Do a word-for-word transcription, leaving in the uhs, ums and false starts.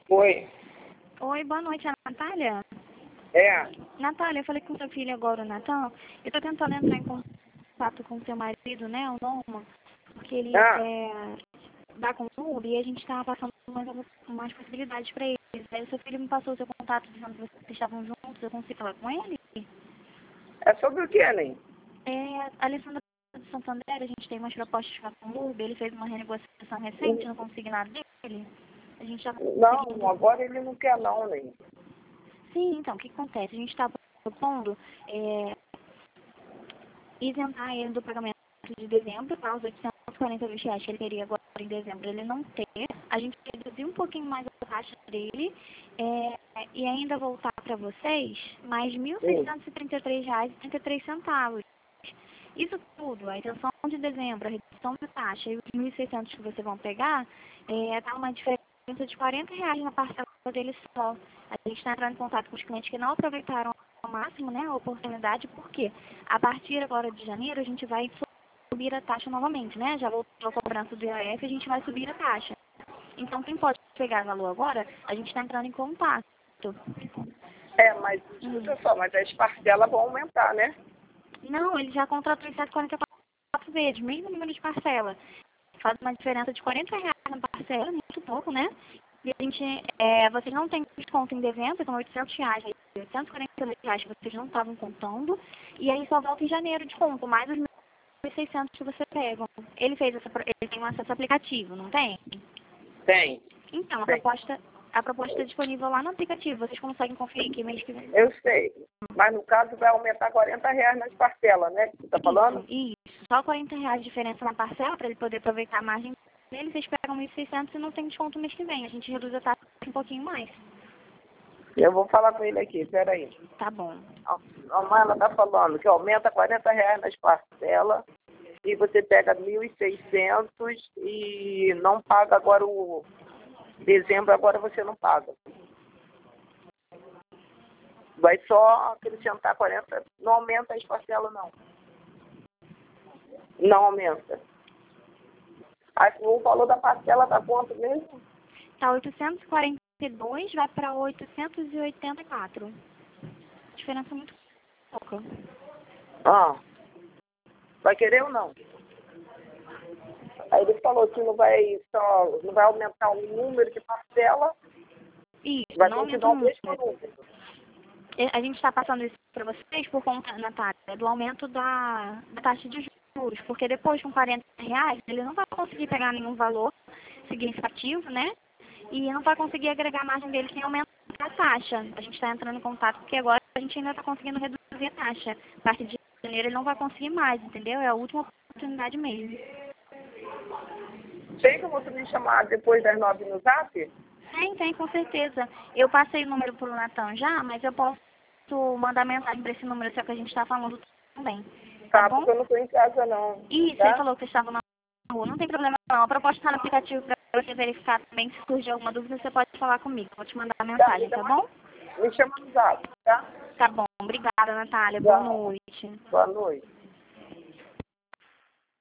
Oi. Oi, boa noite, é a Natália? É. Natália, eu falei com seu filho agora, o Natan. Eu tô tentando entrar em contato com seu marido, né, o Norman, porque ele Ah, é da Consub e a gente tá passando umas, umas possibilidades pra eles. Aí o seu filho me passou o seu contato dizendo que vocês estavam juntos, eu consigo falar com ele? é sobre o que, Nen? É, a Alessandra de Santander, a gente tem umas propostas com a Consub, ele fez uma renegociação recente no consignado dele. A gente já Não, agora ele não quer não, Nen. Sim, então, o que acontece? A gente está propondo é, isentar ele do pagamento de dezembro, tá? Os oitocentos e quarenta reais que ele teria agora em dezembro, ele não ter. A gente reduziu um pouquinho mais a taxa dele é, e ainda voltar para vocês mais mil seiscentos e trinta e três reais e trinta e três centavos. Isso tudo, a isenção de dezembro, a redução da taxa e os mil e seiscentos que vocês vão pegar, é, dá uma diferença de quarenta reais na parcela dele só. A gente está entrando em contato com os clientes que não aproveitaram ao máximo, né, a oportunidade, porque a partir agora de janeiro a gente vai subir a taxa novamente, né? Já voltou a cobrança do I A F, a gente vai subir a taxa. Então, quem pode pegar valor agora, a gente está entrando em contato. É, mas Hum. escuta só, mas as parcelas vão aumentar, né? Não, ele já contratou em cento e quarenta e quatro vezes, mesmo número de parcela. Faz uma diferença de quarenta reais na parcela, muito pouco, né? E a gente, é, vocês não têm desconto em dezembro, são oitocentos reais, oitocentos e quarenta reais que vocês não estavam contando, e aí só volta em janeiro de conto, mais os mil e seiscentos que você pegam. Ele fez essa, ele tem um acesso aplicativo, não tem? Tem. Então, a Tem. proposta, a proposta é disponível lá no aplicativo, vocês conseguem conferir que mês que vem. Eu sei. Mas no caso vai aumentar quarenta reais nas parcelas, né? Você tá falando? Isso, isso. Só quarenta reais de diferença na parcela para ele poder aproveitar a margem dele, vocês pegam mil e seiscentos e não tem desconto mês que vem. A gente reduz a taxa um pouquinho mais. Eu vou falar com ele aqui, peraí. Tá bom. A a mãe, ela tá falando que aumenta quarenta reais nas parcelas e você pega mil e seiscentos e não paga agora o dezembro, agora você não paga. Vai só acrescentar quarenta, não aumenta as parcelas não. Não aumenta. Aí, o valor da parcela tá quanto mesmo? Tá oitocentos e quarenta e dois, vai para oitocentos e oitenta e quatro. Diferença muito pouca. Ah, vai querer ou não? Aí ele falou que não vai, só, não vai aumentar o número de parcela, Isso, vai não aumenta continuar o o mesmo número. número. A gente está passando isso para vocês por conta, Natália, do aumento da, da taxa de juros, porque depois com quarenta reais ele não vai conseguir pegar nenhum valor significativo, né? E não vai conseguir agregar a margem dele sem aumentar a taxa. A gente está entrando em contato porque agora a gente ainda está conseguindo reduzir a taxa. A partir de janeiro ele não vai conseguir mais, entendeu? É a última oportunidade mesmo. Tem como você me chamar depois das nove no zap? Tem, tem, com certeza. Eu passei o número para o Natan já, mas eu posso mandar mensagem para esse número, só que a gente está falando também. Tá, Tá, bom? porque eu não estou em casa não. Isso, Tá? ele falou que você estava na rua. Não tem problema não. A proposta está no aplicativo para você verificar também. Se surgir alguma dúvida, você pode falar comigo. Vou te mandar a mensagem, tá bom? Me chama no zap, tá? Tá bom. Obrigada, Natália. Tá. Boa noite. Boa noite.